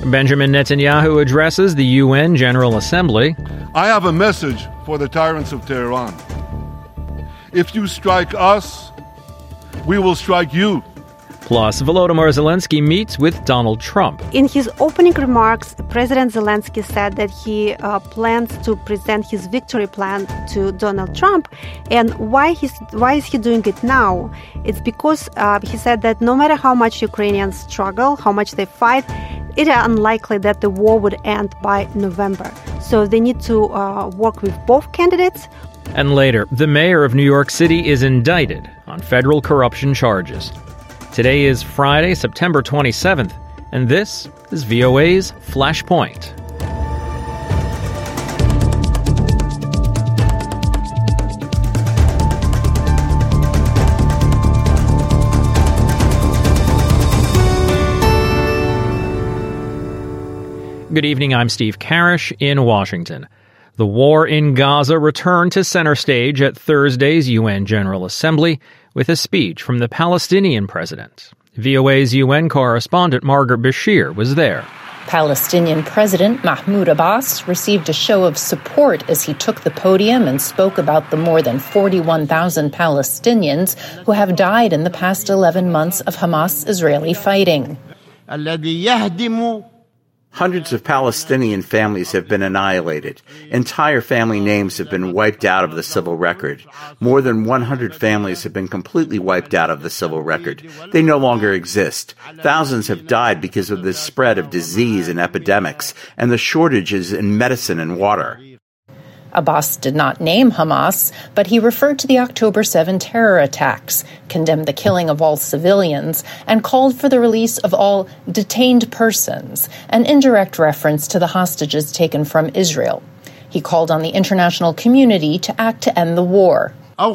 Benjamin Netanyahu addresses the UN General Assembly. I have a message for the tyrants of Tehran. If you strike us, we will strike you. Plus, Volodymyr Zelensky meets with Donald Trump. In his opening remarks, President Zelensky said that he plans to present his victory plan to Donald Trump. And why is he doing it now? It's because he said that no matter how much Ukrainians struggle, how much they fight, it is unlikely that the war would end by November. So they need to work with both candidates. And later, the mayor of New York City is indicted on federal corruption charges. Today is Friday, September 27th, and this is VOA's Flashpoint. Good evening, I'm Steve Karish in Washington. The war in Gaza returned to center stage at Thursday's UN General Assembly with a speech from the Palestinian president. VOA's UN correspondent Margaret Bashir was there. Palestinian President Mahmoud Abbas received a show of support as he took the podium and spoke about the more than 41,000 Palestinians who have died in the past 11 months of Hamas-Israeli fighting. Hundreds of Palestinian families have been annihilated. Entire family names have been wiped out of the civil record. More than 100 families have been completely wiped out of the civil record. They no longer exist. Thousands have died because of the spread of disease and epidemics and the shortages in medicine and water. Abbas did not name Hamas, but he referred to the October 7 terror attacks, condemned the killing of all civilians, and called for the release of all detained persons, an indirect reference to the hostages taken from Israel. He called on the international community to act to end the war.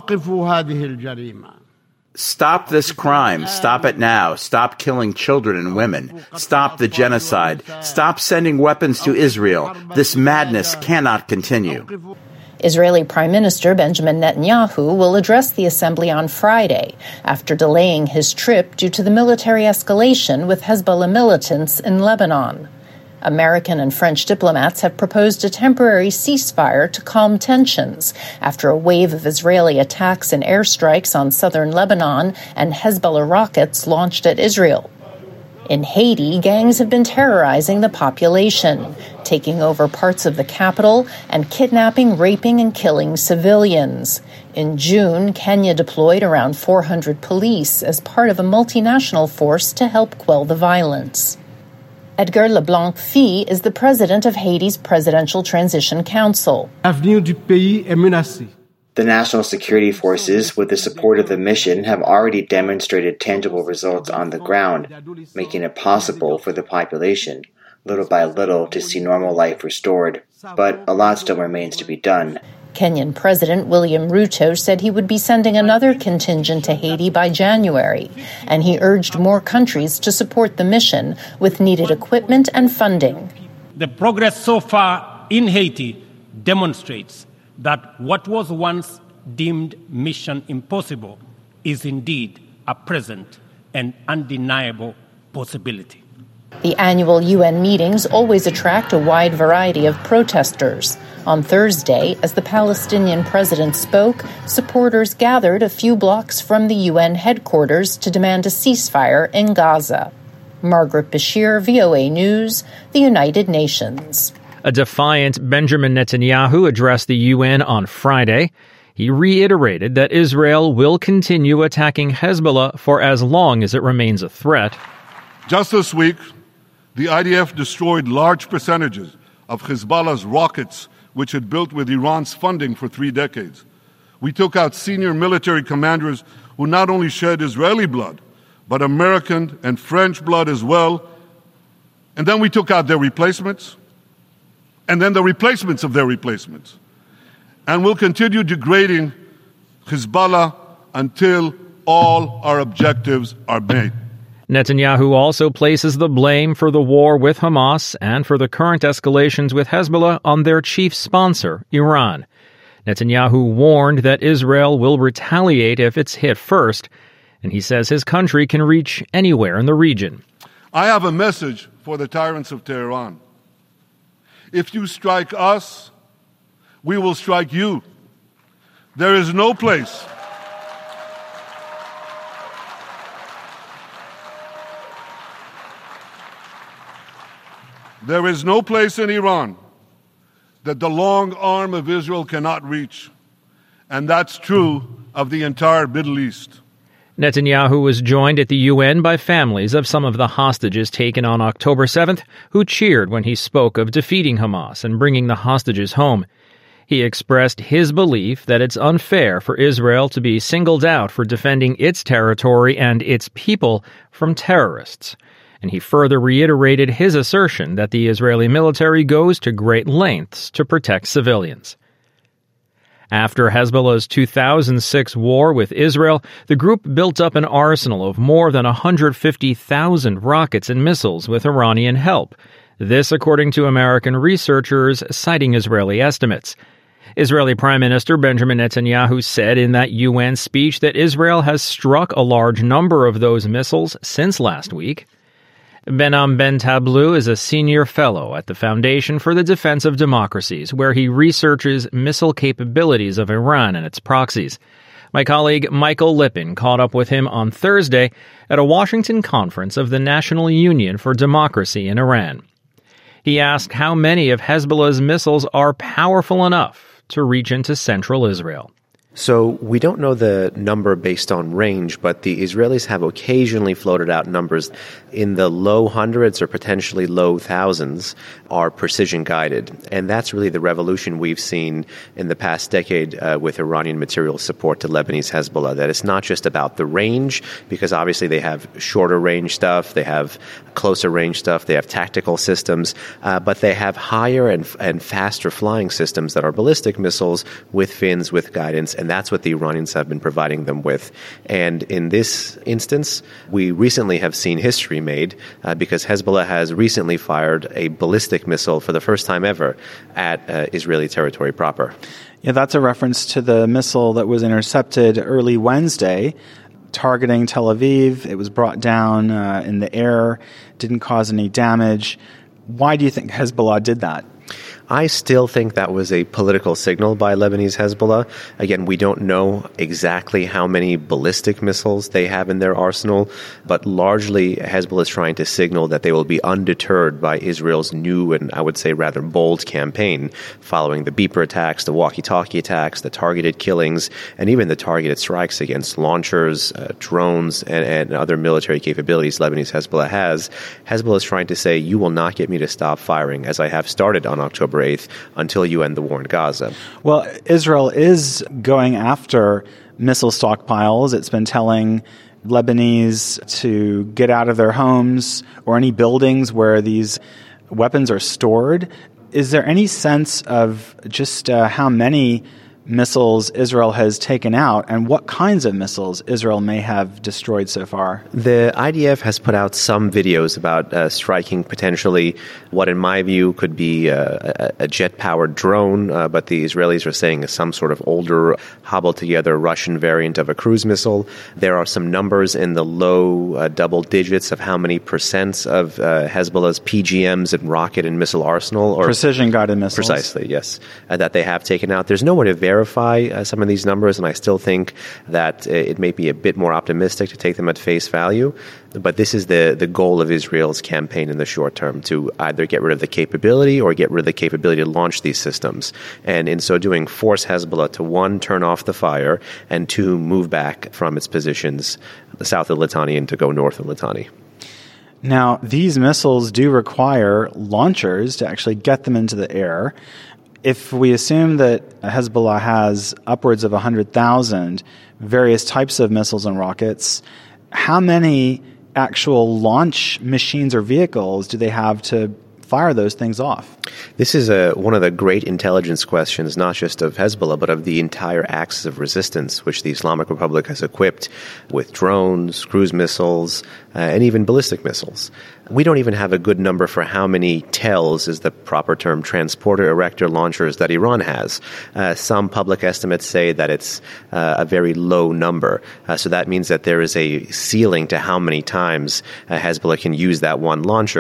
Stop this crime. Stop it now. Stop killing children and women. Stop the genocide. Stop sending weapons to Israel. This madness cannot continue. Israeli Prime Minister Benjamin Netanyahu will address the assembly on Friday after delaying his trip due to the military escalation with Hezbollah militants in Lebanon. American and French diplomats have proposed a temporary ceasefire to calm tensions after a wave of Israeli attacks and airstrikes on southern Lebanon and Hezbollah rockets launched at Israel. In Haiti, gangs have been terrorizing the population, taking over parts of the capital and kidnapping, raping, and killing civilians. In June, Kenya deployed around 400 police as part of a multinational force to help quell the violence. Edgar Leblanc-Fille is the president of Haiti's Presidential Transition Council. The national security forces, with the support of the mission, have already demonstrated tangible results on the ground, making it possible for the population, little by little, to see normal life restored. But a lot still remains to be done. Kenyan President William Ruto said he would be sending another contingent to Haiti by January, and he urged more countries to support the mission with needed equipment and funding. The progress so far in Haiti demonstrates that what was once deemed mission impossible is indeed a present and undeniable possibility. The annual UN meetings always attract a wide variety of protesters. On Thursday, as the Palestinian president spoke, supporters gathered a few blocks from the UN headquarters to demand a ceasefire in Gaza. Margaret Bashir, VOA News, the United Nations. A defiant Benjamin Netanyahu addressed the UN on Friday. He reiterated that Israel will continue attacking Hezbollah for as long as it remains a threat. Just this week, the IDF destroyed large percentages of Hezbollah's rockets, which it built with Iran's funding for 3 decades. We took out senior military commanders who not only shed Israeli blood, but American and French blood as well. And then we took out their replacements, and then the replacements of their replacements. And we'll continue degrading Hezbollah until all our objectives are met. Netanyahu also places the blame for the war with Hamas and for the current escalations with Hezbollah on their chief sponsor, Iran. Netanyahu warned that Israel will retaliate if it's hit first, and he says his country can reach anywhere in the region. I have a message for the tyrants of Tehran. If you strike us, we will strike you. There is no place in Iran that the long arm of Israel cannot reach. And that's true of the entire Middle East. Netanyahu was joined at the UN by families of some of the hostages taken on October 7th, who cheered when he spoke of defeating Hamas and bringing the hostages home. He expressed his belief that it's unfair for Israel to be singled out for defending its territory and its people from terrorists. And he further reiterated his assertion that the Israeli military goes to great lengths to protect civilians. After Hezbollah's 2006 war with Israel, the group built up an arsenal of more than 150,000 rockets and missiles with Iranian help. This according to American researchers citing Israeli estimates. Israeli Prime Minister Benjamin Netanyahu said in that UN speech that Israel has struck a large number of those missiles since last week. Behnam Ben Tablu is a senior fellow at the Foundation for the Defense of Democracies, where he researches missile capabilities of Iran and its proxies. My colleague Michael Lippin caught up with him on Thursday at a Washington conference of the National Union for Democracy in Iran. He asked how many of Hezbollah's missiles are powerful enough to reach into central Israel. So we don't know the number based on range, but the Israelis have occasionally floated out numbers in the low hundreds or potentially low thousands are precision guided. And that's really the revolution we've seen in the past decade with Iranian material support to Lebanese Hezbollah, that it's not just about the range, because obviously they have shorter range stuff, they have closer range stuff, they have tactical systems, but they have higher and faster flying systems that are ballistic missiles with fins, with guidance, and that's what the Iranians have been providing them with. And in this instance, we recently have seen history made because Hezbollah has recently fired a ballistic missile for the first time ever at Israeli territory proper. Yeah, that's a reference to the missile that was intercepted early Wednesday, targeting Tel Aviv. It was brought down in the air, didn't cause any damage. Why do you think Hezbollah did that? I still think that was a political signal by Lebanese Hezbollah. Again, we don't know exactly how many ballistic missiles they have in their arsenal, but largely Hezbollah is trying to signal that they will be undeterred by Israel's new and, I would say, rather bold campaign following the beeper attacks, the walkie-talkie attacks, the targeted killings, and even the targeted strikes against launchers, drones, and other military capabilities Lebanese Hezbollah has. Hezbollah is trying to say, you will not get me to stop firing, as I have started on October 8th, until you end the war in Gaza. Well, Israel is going after missile stockpiles. It's been telling Lebanese to get out of their homes or any buildings where these weapons are stored. Is there any sense of just how many missiles Israel has taken out and what kinds of missiles Israel may have destroyed so far? The IDF has put out some videos about striking potentially what, in my view, could be a jet-powered drone, but the Israelis are saying is some sort of older, hobbled-together Russian variant of a cruise missile. There are some numbers in the low double digits of how many percents of Hezbollah's PGMs and rocket and missile arsenal, or precision-guided missiles. Precisely, yes, that they have taken out. There's no way to verify some of these numbers, and I still think that it may be a bit more optimistic to take them at face value. But this is the goal of Israel's campaign in the short term, to either get rid of the capability or get rid of the capability to launch these systems. And in so doing, force Hezbollah to, one, turn off the fire, and two, move back from its positions south of Litani and to go north of Litani. Now, these missiles do require launchers to actually get them into the air. If we assume that Hezbollah has upwards of 100,000 various types of missiles and rockets, how many actual launch machines or vehicles do they have to fire those things off? This is one of the great intelligence questions, not just of Hezbollah, but of the entire axis of resistance, which the Islamic Republic has equipped with drones, cruise missiles, and even ballistic missiles. We don't even have a good number for how many TELs, is the proper term, transporter erector launchers, that Iran has. Some public estimates say that it's a very low number. So that means that there is a ceiling to how many times Hezbollah can use that one launcher.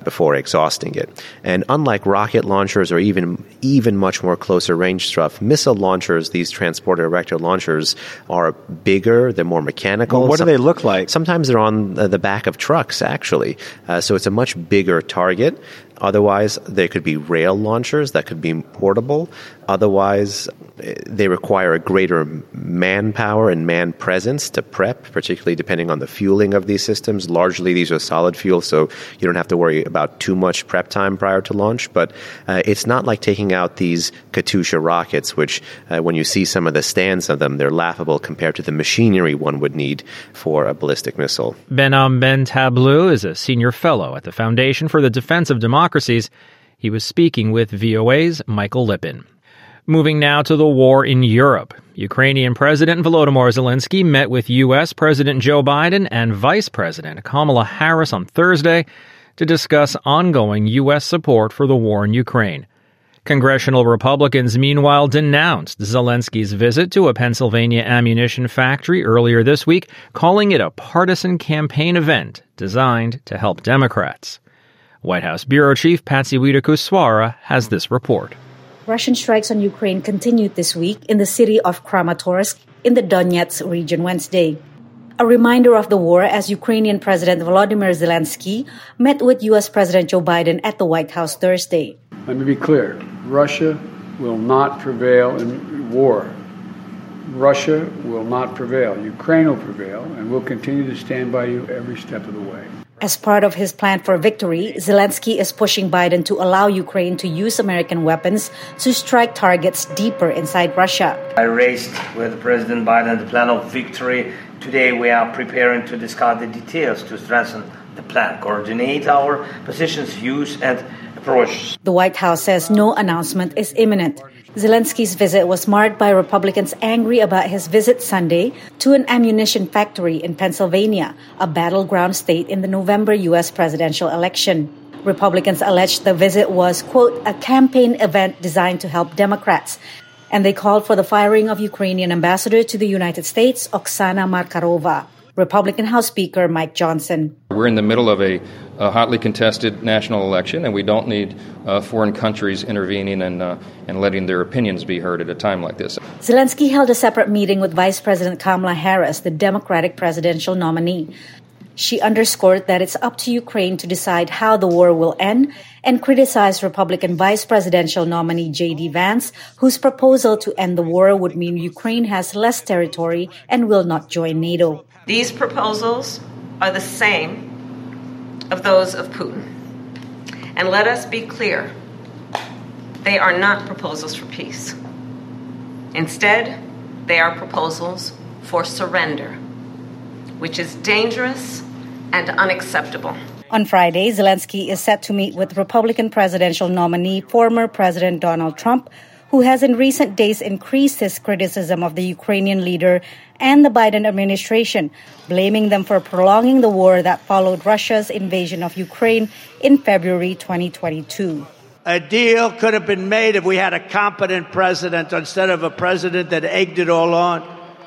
before exhausting it. And unlike rocket launchers or even much more closer range stuff, missile launchers, these transporter-erector launchers, are bigger, they're more mechanical. Well, what do they look like? Sometimes they're on the back of trucks, actually. So it's a much bigger target. Otherwise, there could be rail launchers that could be portable. Otherwise, they require a greater manpower and man presence to prep, particularly depending on the fueling of these systems. Largely, these are solid fuel, so you don't have to worry about too much prep time prior to launch. But it's not like taking out these Katyusha rockets, which when you see some of the stands of them, they're laughable compared to the machinery one would need for a ballistic missile. Behnam Ben Tablu is a senior fellow at the Foundation for the Defense of Democracies. He was speaking with VOA's Michael Lippin. Moving now to the war in Europe. Ukrainian President Volodymyr Zelensky met with U.S. President Joe Biden and Vice President Kamala Harris on Thursday to discuss ongoing U.S. support for the war in Ukraine. Congressional Republicans, meanwhile, denounced Zelensky's visit to a Pennsylvania ammunition factory earlier this week, calling it a partisan campaign event designed to help Democrats. White House Bureau Chief Patsy Widakuswara has this report. Russian strikes on Ukraine continued this week in the city of Kramatorsk in the Donetsk region Wednesday. A reminder of the war as Ukrainian President Volodymyr Zelensky met with U.S. President Joe Biden at the White House Thursday. Let me be clear. Russia will not prevail in war. Russia will not prevail. Ukraine will prevail, and we'll continue to stand by you every step of the way. As part of his plan for victory, Zelensky is pushing Biden to allow Ukraine to use American weapons to strike targets deeper inside Russia. I raised with President Biden the plan of victory. Today we are preparing to discuss the details to strengthen the plan, coordinate our positions, views, and approaches. The White House says no announcement is imminent. Zelensky's visit was marked by Republicans angry about his visit Sunday to an ammunition factory in Pennsylvania, a battleground state in the November U.S. presidential election. Republicans alleged the visit was, quote, a campaign event designed to help Democrats, and they called for the firing of Ukrainian ambassador to the United States, Oksana Markarova. Republican House Speaker Mike Johnson. We're in the middle of a hotly contested national election, and we don't need foreign countries intervening and letting their opinions be heard at a time like this. Zelensky held a separate meeting with Vice President Kamala Harris, the Democratic presidential nominee. She underscored that it's up to Ukraine to decide how the war will end and criticized Republican Vice Presidential nominee J.D. Vance, whose proposal to end the war would mean Ukraine has less territory and will not join NATO. These proposals are the same of those of Putin. And let us be clear, they are not proposals for peace. Instead, they are proposals for surrender, which is dangerous and unacceptable. On Friday, Zelensky is set to meet with Republican presidential nominee, former President Donald Trump, who has in recent days increased his criticism of the Ukrainian leader and the Biden administration, blaming them for prolonging the war that followed Russia's invasion of Ukraine in February 2022. A deal could have been made if we had a competent president instead of a president that egged it all on.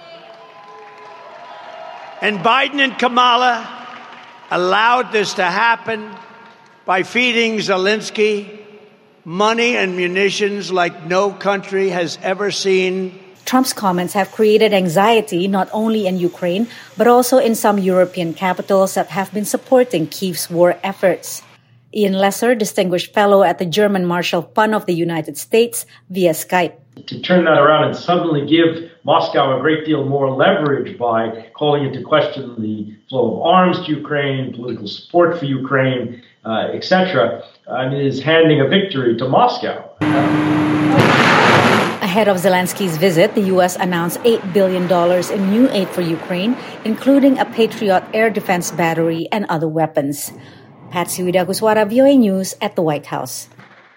And Biden and Kamala allowed this to happen by feeding Zelensky money and munitions like no country has ever seen. Trump's comments have created anxiety not only in Ukraine, but also in some European capitals that have been supporting Kyiv's war efforts. Ian Lesser, Distinguished Fellow at the German Marshall Fund of the United States, via Skype. To turn that around and suddenly give Moscow a great deal more leverage by calling into question the flow of arms to Ukraine, political support for Ukraine, etc., is handing a victory to Moscow. Ahead of Zelensky's visit, the U.S. announced $8 billion in new aid for Ukraine, including a Patriot air defense battery and other weapons. Patsy Widakuswara, VOA News at the White House.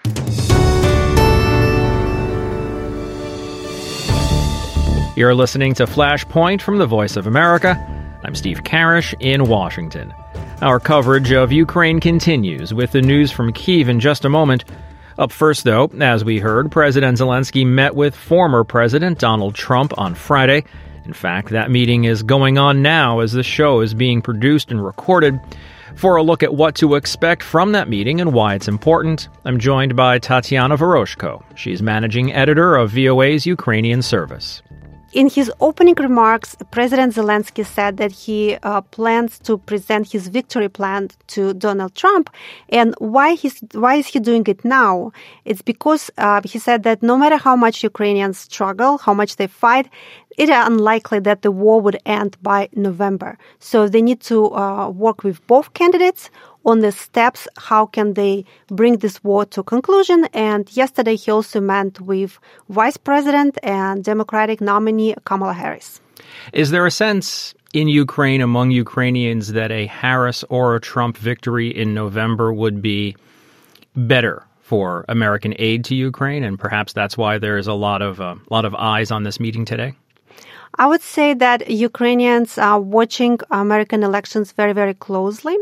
You're listening to Flashpoint from the Voice of America. I'm Steve Karish in Washington. Our coverage of Ukraine continues with the news from Kyiv in just a moment. Up first, though, as we heard, President Zelensky met with former President Donald Trump on Friday. In fact, that meeting is going on now as the show is being produced and recorded. For a look at what to expect from that meeting and why it's important, I'm joined by Tatiana Voroshko. She's managing editor of VOA's Ukrainian service. In his opening remarks, President Zelensky said that he plans to present his victory plan to Donald Trump. And why is he doing it now? It's because he said that no matter how much Ukrainians struggle, how much they fight, it is unlikely that the war would end by November. So they need to work with both candidates on the steps, how can they bring this war to conclusion. And yesterday he also met with Vice President and Democratic nominee Kamala Harris. Is there a sense in Ukraine among Ukrainians that a Harris or a Trump victory in November would be better for American aid to Ukraine? And perhaps that's why there is a lot of eyes on this meeting today? I would say that Ukrainians are watching American elections very, very closely.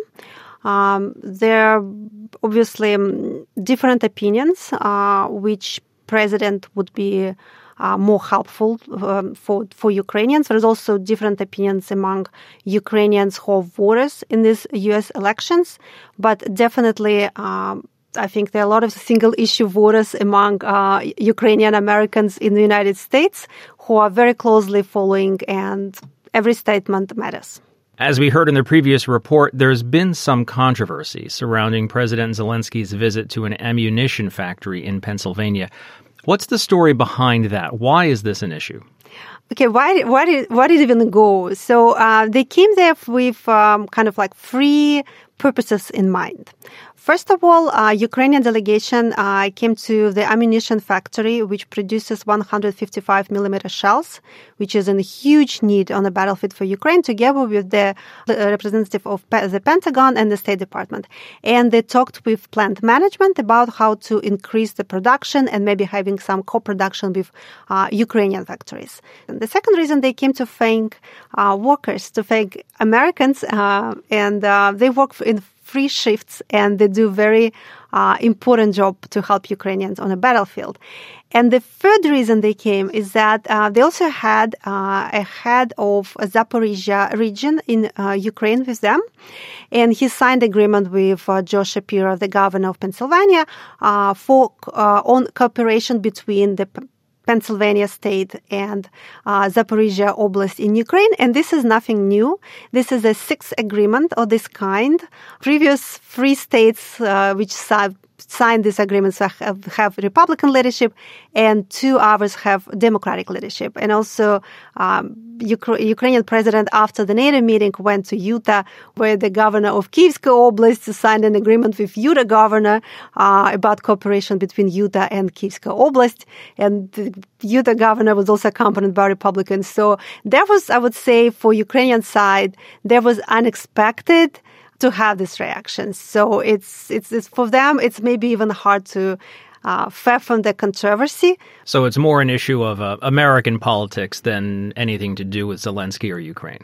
There are obviously different opinions, which president would be more helpful for Ukrainians. There's also different opinions among Ukrainians who are voters in these U.S. elections, but definitely I think there are a lot of single-issue voters among Ukrainian Americans in the United States who are very closely following, and every statement matters. As we heard in the previous report, there's been some controversy surrounding President Zelensky's visit to an ammunition factory in Pennsylvania. What's the story behind that? Why is this an issue? Okay, why did it even go? So they came there with kind of like three purposes in mind. First of all, Ukrainian delegation came to the ammunition factory, which produces 155 millimeter shells, which is in a huge need on the battlefield for Ukraine, together with the representative of the Pentagon and the State Department. And they talked with plant management about how to increase the production and maybe having some co-production with Ukrainian factories. And the second reason they came to thank workers, to thank Americans, and they work in 3 shifts, and they do very important job to help Ukrainians on the battlefield. And the third reason they came is that they also had a head of Zaporizhia region in Ukraine with them, and he signed agreement with Josh Shapiro, the governor of Pennsylvania, on cooperation between the Pennsylvania state and Zaporizhia Oblast in Ukraine. And this is nothing new. This is a 6th agreement of this kind. Previous 3 states which signed these agreements have Republican leadership, and 2 others have Democratic leadership. And also Ukrainian president, after the NATO meeting, went to Utah, where the governor of Kyievska Oblast signed an agreement with Utah governor about cooperation between Utah and Kyievska Oblast. And the Utah governor was also accompanied by Republicans. So there was, I would say, for Ukrainian side, there was unexpected to have this reaction. So it's for them, it's maybe even hard to fathom the controversy. So it's more an issue of American politics than anything to do with Zelensky or Ukraine.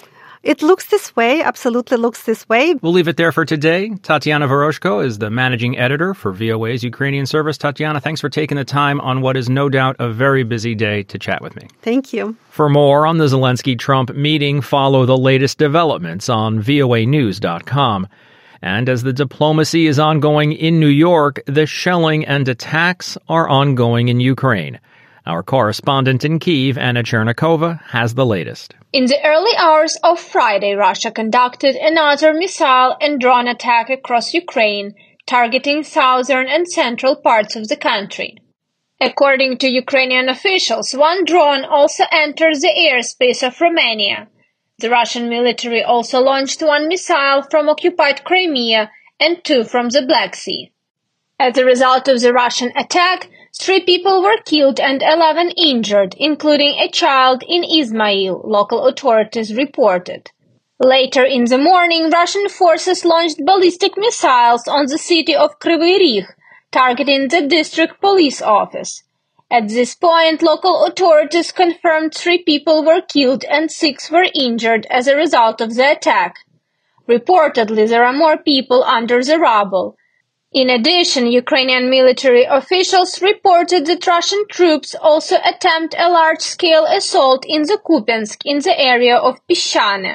It looks this way, absolutely looks this way. We'll leave it there for today. Tatiana Voroshko is the managing editor for VOA's Ukrainian service. Tatiana, thanks for taking the time on what is no doubt a very busy day to chat with me. Thank you. For more on the Zelensky-Trump meeting, follow the latest developments on voanews.com. And as the diplomacy is ongoing in New York, the shelling and attacks are ongoing in Ukraine. Our correspondent in Kyiv, Anna Chernikova, has the latest. In the early hours of Friday, Russia conducted another missile and drone attack across Ukraine, targeting southern and central parts of the country. According to Ukrainian officials, 1 drone also entered the airspace of Romania. The Russian military also launched 1 missile from occupied Crimea and 2 from the Black Sea. As a result of the Russian attack, 3 people were killed and 11 injured, including a child in Izmail, local authorities reported. Later in the morning, Russian forces launched ballistic missiles on the city of Kryvyi Rih, targeting the district police office. At this point, local authorities confirmed 3 people were killed and 6 were injured as a result of the attack. Reportedly, there are more people under the rubble. In addition, Ukrainian military officials reported that Russian troops also attempt a large-scale assault in the Kupiansk in the area of Pishane.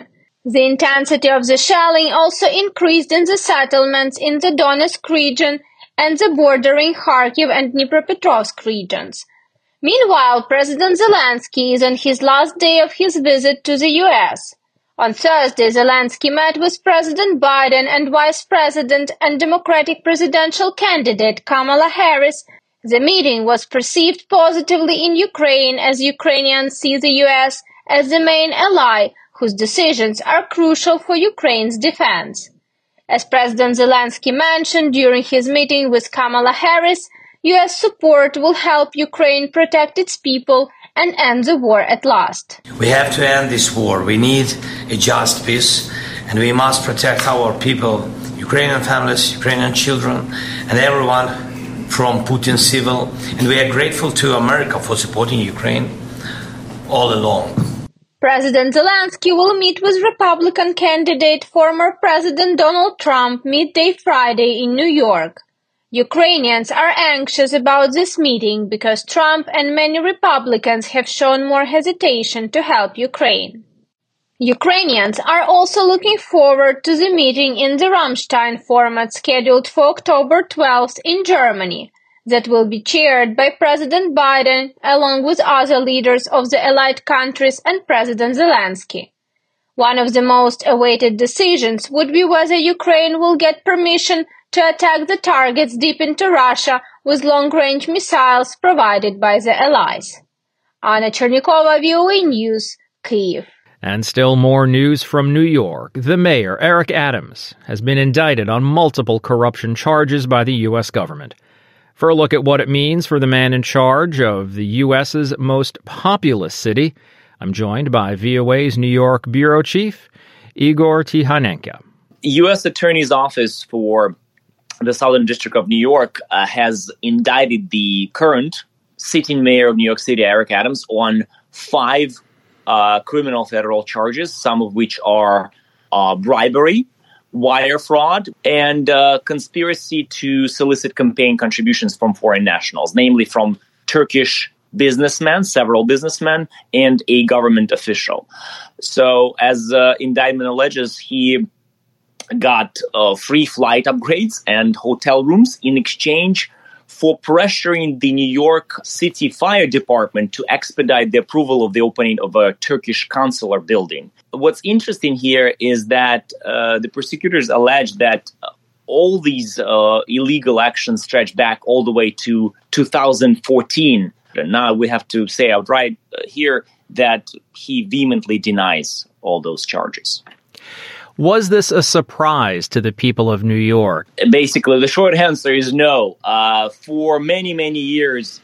The intensity of the shelling also increased in the settlements in the Donetsk region and the bordering Kharkiv and Dnipropetrovsk regions. Meanwhile, President Zelensky is on his last day of his visit to the U.S. On Thursday, Zelensky met with President Biden and Vice President and Democratic presidential candidate Kamala Harris. The meeting was perceived positively in Ukraine as Ukrainians see the U.S. as the main ally whose decisions are crucial for Ukraine's defense. As President Zelensky mentioned during his meeting with Kamala Harris, U.S. support will help Ukraine protect its people and end the war at last. We have to end this war. We need a just peace, and we must protect our people, Ukrainian families, Ukrainian children, and everyone from Putin's civil. And we are grateful to America for supporting Ukraine all along. President Zelensky will meet with Republican candidate former President Donald Trump midday Friday in New York. Ukrainians are anxious about this meeting because Trump and many Republicans have shown more hesitation to help Ukraine. Ukrainians are also looking forward to the meeting in the Rammstein format scheduled for October 12th in Germany, that will be chaired by President Biden along with other leaders of the allied countries and President Zelensky. One of the most awaited decisions would be whether Ukraine will get permission to attack the targets deep into Russia with long-range missiles provided by the allies. Anna Chernikova, VOA News, Kyiv. And still more news from New York. The mayor, Eric Adams, has been indicted on multiple corruption charges by the U.S. government. For a look at what it means for the man in charge of the U.S.'s most populous city, I'm joined by VOA's New York bureau chief, Igor Tikhonenko. U.S. Attorney's Office for the Southern District of New York has indicted the current sitting mayor of New York City, Eric Adams, on 5 criminal federal charges, some of which are bribery, wire fraud, and conspiracy to solicit campaign contributions from foreign nationals, namely from Turkish businessmen, several businessmen, and a government official. So, as indictment alleges, he got free flight upgrades and hotel rooms in exchange for pressuring the New York City Fire Department to expedite the approval of the opening of a Turkish consular building. What's interesting here is that the prosecutors allege that all these illegal actions stretch back all the way to 2014. And now we have to say outright here that he vehemently denies all those charges. Was this a surprise to the people of New York? Basically, the short answer is no. For many, many years,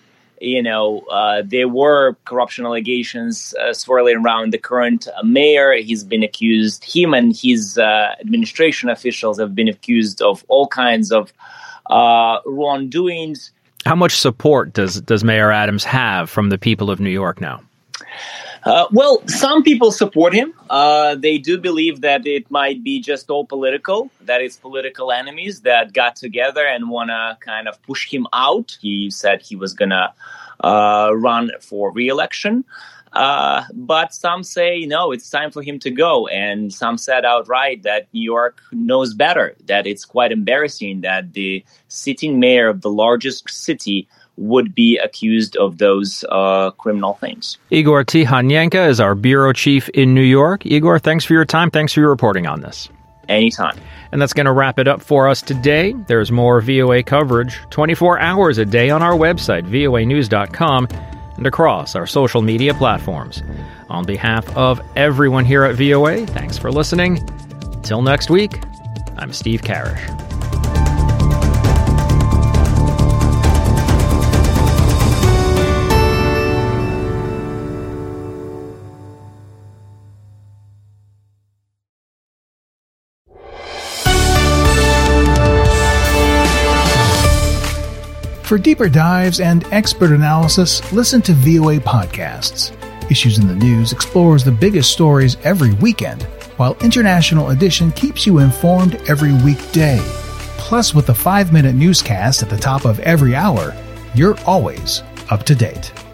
there were corruption allegations swirling around the current mayor. Him and his administration officials have been accused of all kinds of wrongdoings. How much support does Mayor Adams have from the people of New York now? Well, some people support him. They do believe that it might be just all political, that it's political enemies that got together and want to kind of push him out. He said he was going to run for re-election. But some say, no, it's time for him to go. And some said outright that New York knows better, that it's quite embarrassing that the sitting mayor of the largest city would be accused of those criminal things. Igor Tikhonenko is our bureau chief in New York. Igor, thanks for your time. Thanks for your reporting on this. Anytime. And that's going to wrap it up for us today. There's more VOA coverage 24 hours a day on our website, voanews.com, and across our social media platforms. On behalf of everyone here at VOA, thanks for listening. Till next week, I'm Steve Karish. For deeper dives and expert analysis, listen to VOA Podcasts. Issues in the News explores the biggest stories every weekend, while International Edition keeps you informed every weekday. Plus, with the 5-minute newscast at the top of every hour, you're always up to date.